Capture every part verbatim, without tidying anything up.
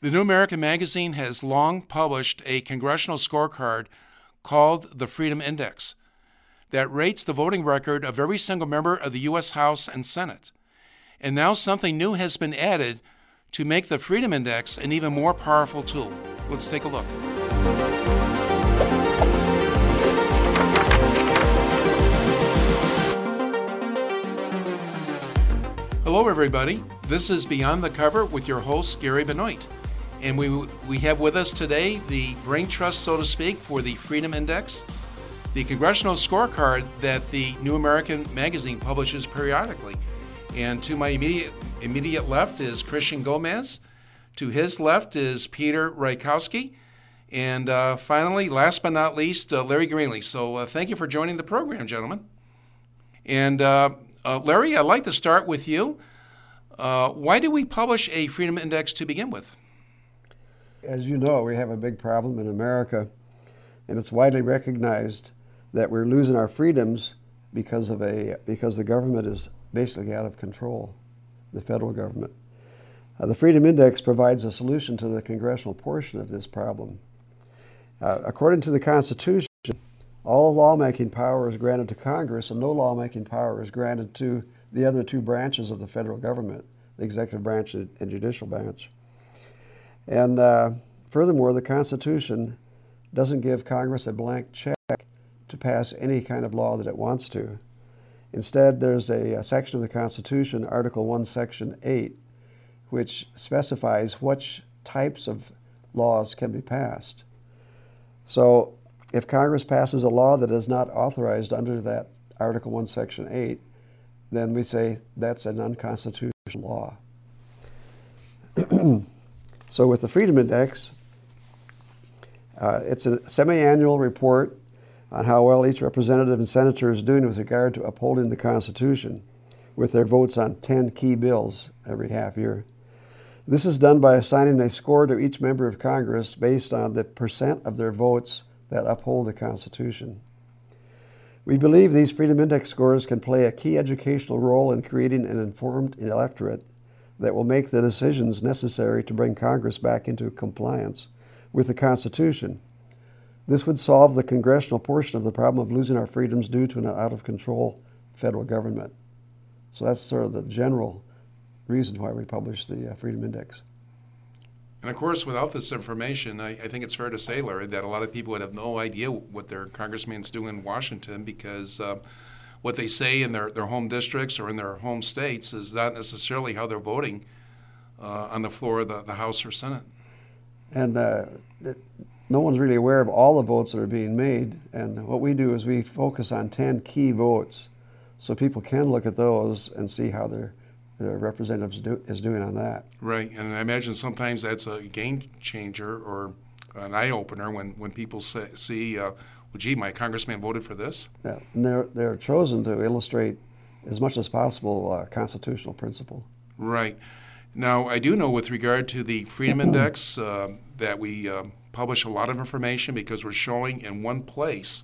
The New American Magazine has long published a congressional scorecard called the Freedom Index that rates the voting record of every single member of the U S House and Senate. And now something new has been added to make the Freedom Index an even more powerful tool. Let's take a look. Hello, everybody. This is Beyond the Cover with your host, Gary Benoit. And we we have with us today the brain trust, so to speak, for the Freedom Index, the congressional scorecard that the New American Magazine publishes periodically. And to my immediate immediate left is Christian Gomez. To his left is Peter Rajkowski. And uh, finally, last but not least, uh, Larry Greenlee. So uh, thank you for joining the program, gentlemen. And uh, uh, Larry, I'd like to start with you. Uh, why do we publish a Freedom Index to begin with? As you know, we have a big problem in America, and it's widely recognized that we're losing our freedoms because of a because the government is basically out of control, the federal government. Uh, the Freedom Index provides a solution to the congressional portion of this problem. Uh, according to the Constitution, all lawmaking power is granted to Congress, and no lawmaking power is granted to the other two branches of the federal government, the executive branch and judicial branch. And uh, furthermore, the Constitution doesn't give Congress a blank check to pass any kind of law that it wants to. Instead, there's a, a section of the Constitution, Article one, Section eight, which specifies which types of laws can be passed. So if Congress passes a law that is not authorized under that Article one, Section eight, then we say that's an unconstitutional law. So with the Freedom Index, uh, it's a semi-annual report on how well each representative and senator is doing with regard to upholding the Constitution with their votes on ten key bills every half year. This is done by assigning a score to each member of Congress based on the percent of their votes that uphold the Constitution. We believe these Freedom Index scores can play a key educational role in creating an informed electorate that will make the decisions necessary to bring Congress back into compliance with the Constitution. This would solve the congressional portion of the problem of losing our freedoms due to an out-of-control federal government. So that's sort of the general reason why we publish the uh, Freedom Index. And of course, without this information, I, I think it's fair to say, Larry, that a lot of people would have no idea what their congressmen's do in Washington, because uh, what they say in their, their home districts or in their home states is not necessarily how they're voting uh, on the floor of the, the House or Senate. And uh, it, no one's really aware of all the votes that are being made. And what we do is we focus on ten key votes so people can look at those and see how their, their representatives do, is doing on that. Right, and I imagine sometimes that's a game changer or an eye-opener when, when people say, see, uh, well, gee, my congressman voted for this. Yeah, and they're, they're chosen to illustrate as much as possible uh, constitutional principle. Right. Now, I do know with regard to the Freedom Index uh, that we uh, publish a lot of information because we're showing in one place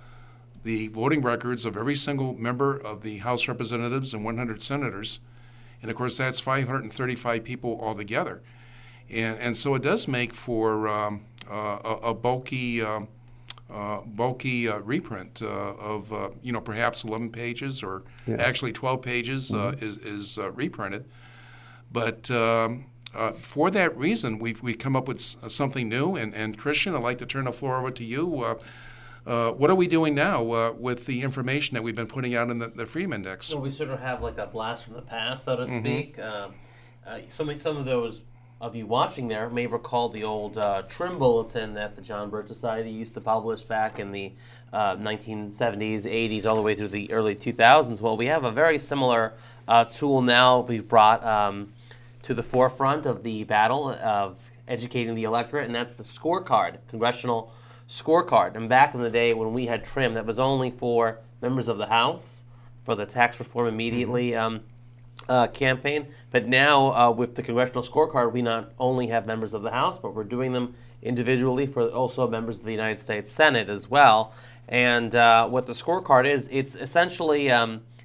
the voting records of every single member of the House Representatives and one hundred senators. And of course, that's five hundred thirty-five people altogether. And, and so it does make for um, uh, a, a bulky um, uh, bulky uh, reprint uh, of, uh, you know, perhaps eleven pages or yeah. actually twelve pages mm-hmm. uh, is, is uh, reprinted. But um, uh, for that reason, we've, we've come up with s- something new. And, and Christian, I'd like to turn the floor over to you. Uh, uh, what are we doing now uh, with the information that we've been putting out in the, the Freedom Index? Well, we sort of have like a blast from the past, so to speak. Mm-hmm. Um, uh, some, some of those of you watching there may recall the old uh, Trim Bulletin that the John Birch Society used to publish back in the uh, nineteen seventies, eighties, all the way through the early two thousands. Well, we have a very similar uh, tool now we've brought um, to the forefront of the battle of educating the electorate, and that's the scorecard, congressional scorecard. And back in the day when we had Trim, that was only for members of the House, for the Tax Reform Immediately mm-hmm. um, uh, campaign. But now uh, with the congressional scorecard, we not only have members of the House, but we're doing them individually for also members of the United States Senate as well. And uh, what the scorecard is, it's essentially um,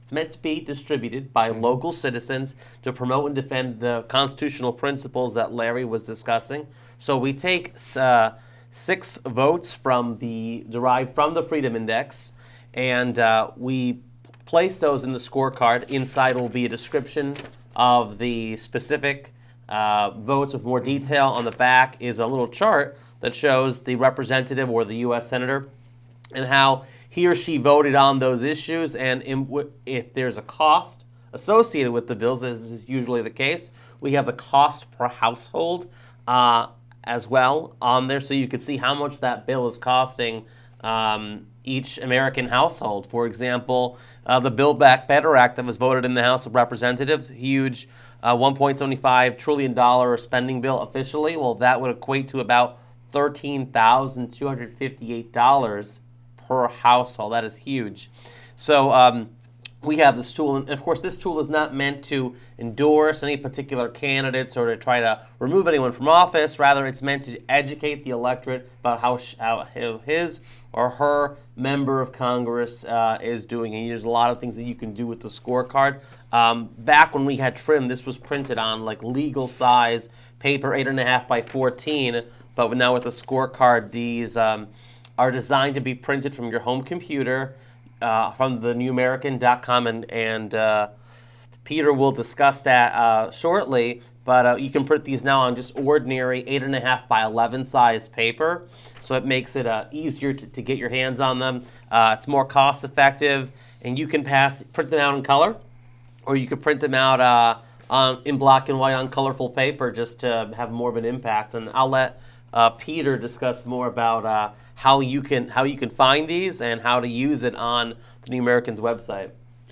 It's meant to be distributed by local citizens to promote and defend the constitutional principles that Larry was discussing. So we take uh, six votes from the derived from the Freedom Index, and uh, we place those in the scorecard. Inside will be a description of the specific uh, votes with more detail. On the back is a little chart that shows the representative or the U S senator and how he or she voted on those issues, and in, if there's a cost associated with the bills, as is usually the case, we have the cost per household uh, as well on there, so you can see how much that bill is costing um, each American household. For example, uh, the Build Back Better Act that was voted in the House of Representatives, huge uh, one point seven five trillion dollars spending bill officially. Well, that would equate to about thirteen thousand two hundred fifty-eight dollars per household. That is huge. So um, we have this tool, and of course this tool is not meant to endorse any particular candidates or to try to remove anyone from office. Rather, it's meant to educate the electorate about how, sh- how his or her member of Congress uh, is doing. And there's a lot of things that you can do with the scorecard. Um, back when we had trim, this was printed on like legal size paper, eight and a half by fourteen. But now with the scorecard, these um, are designed to be printed from your home computer, uh, from the new american dot com, and, and uh, Peter will discuss that uh, shortly, but uh, you can print these now on just ordinary eight and a half by eleven size paper, so it makes it uh, easier to, to get your hands on them. Uh, it's more cost effective, and you can pass print them out in color, or you can print them out uh, on, in black and white on colorful paper just to have more of an impact. And I'll let uh, Peter discuss more about uh, how you can how you can find these and how to use it on the New Americans website.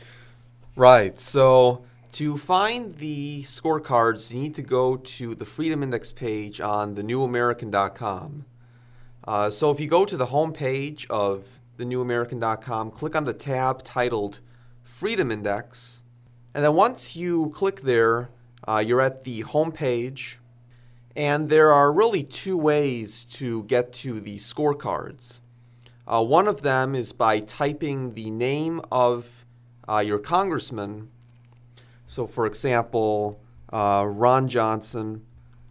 Right. So to find the scorecards, you need to go to the Freedom Index page on the new american dot com. Uh, so if you go to the home page of the new american dot com, click on the tab titled Freedom Index, and then once you click there, uh, you're at the home page. And there are really two ways to get to the scorecards. Uh, one of them is by typing the name of uh, your congressman. So, for example, uh, Ron Johnson,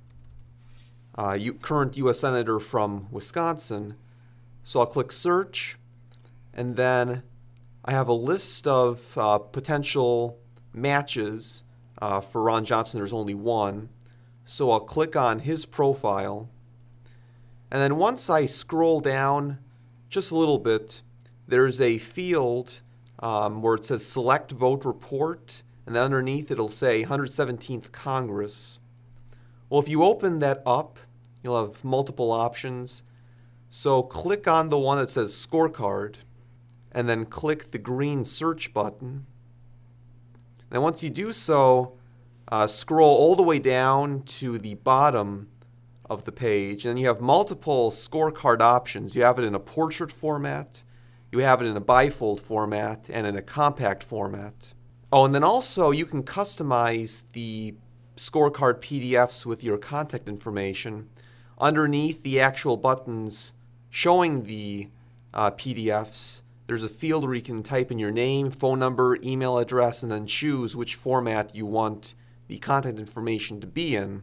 uh, you, current U S Senator from Wisconsin. So I'll click search, and then I have a list of uh, potential matches. Uh, for Ron Johnson, there's only one. So I'll click on his profile, and then once I scroll down just a little bit, there's a field um, where it says Select Vote Report, and then underneath it'll say one hundred seventeenth Congress. Well, if you open that up, you'll have multiple options. So click on the one that says Scorecard, and then click the green search button. And once you do so, Uh, scroll all the way down to the bottom of the page, and you have multiple scorecard options. You have it in a portrait format, you have it in a bifold format, and in a compact format. Oh, and then also you can customize the scorecard P D Fs with your contact information. Underneath the actual buttons showing the uh, P D Fs, there's a field where you can type in your name, phone number, email address, and then choose which format you want the contact information to be in.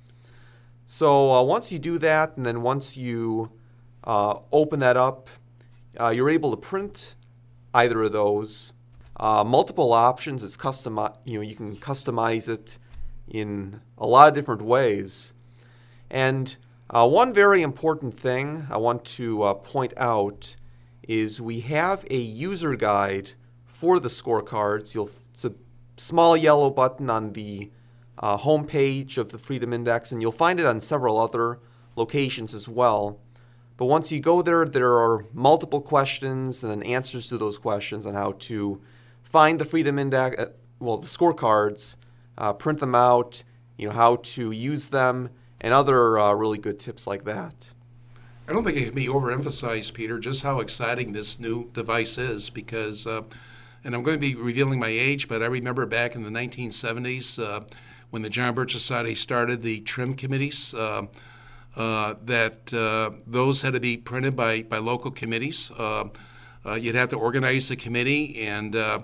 So uh, once you do that, and then once you uh, open that up, uh, you're able to print either of those. Uh, multiple options. It's custom. You know, you can customize it in a lot of different ways. And uh, one very important thing I want to uh, point out is we have a user guide for the scorecards. You'll it's a small yellow button on the uh, home page of the Freedom Index, and you'll find it on several other locations as well. But once you go there, there are multiple questions and then answers to those questions on how to find the Freedom Index, uh, well, the scorecards, uh, print them out, you know, how to use them, and other uh, really good tips like that. I don't think it can be overemphasized, Peter, just how exciting this new device is because, uh, and I'm going to be revealing my age, but I remember back in the nineteen seventies uh, when the John Birch Society started the trim committees, uh, uh, that uh, those had to be printed by, by local committees. Uh, uh, you'd have to organize the committee, and uh,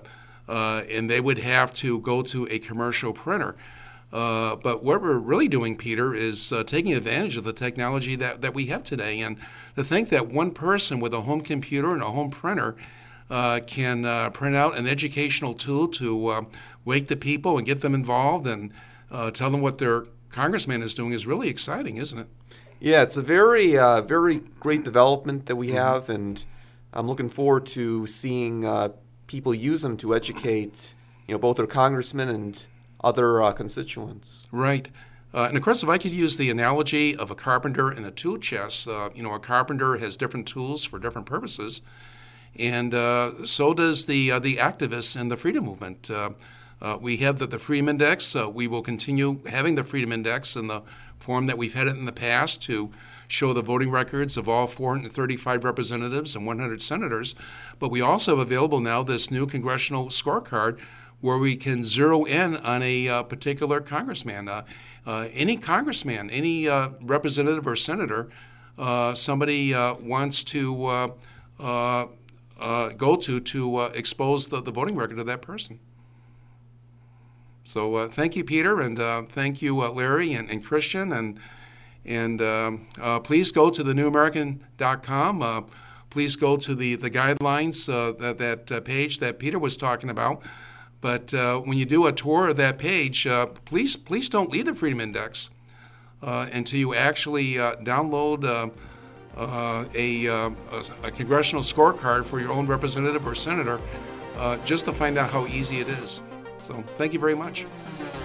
uh, and they would have to go to a commercial printer. Uh, but what we're really doing, Peter, is uh, taking advantage of the technology that, that we have today. And to think that one person with a home computer and a home printer uh, can uh, print out an educational tool to uh, wake the people and get them involved and uh, tell them what their congressman is doing is really exciting, isn't it? Yeah, it's a very, uh, very great development that we have, and I'm looking forward to seeing uh, people use them to educate, you know, both their congressmen and other uh, constituents. Right. Uh, and of course, if I could use the analogy of a carpenter and a tool chest, uh, you know, a carpenter has different tools for different purposes, and uh, so does the uh, the activists in the freedom movement. Uh, uh, we have the, the Freedom Index. Uh, we will continue having the Freedom Index in the form that we've had it in the past to show the voting records of all four hundred thirty-five representatives and one hundred senators. But we also have available now this new congressional scorecard where we can zero in on a uh, particular congressman. Uh, uh, any congressman, any uh, representative or senator, uh, somebody uh, wants to uh, uh, uh, go to to uh, expose the, the voting record of that person. So uh, thank you, Peter, and uh, thank you, uh, Larry and, and Christian, and and um, uh, please go to the new american dot com. Uh, please go to the the guidelines, uh, that that uh, page that Peter was talking about. But uh, when you do a tour of that page, uh, please please don't leave the Freedom Index uh, until you actually uh, download uh, uh, a, uh, a, a congressional scorecard for your own representative or senator, uh, just to find out how easy it is. So thank you very much.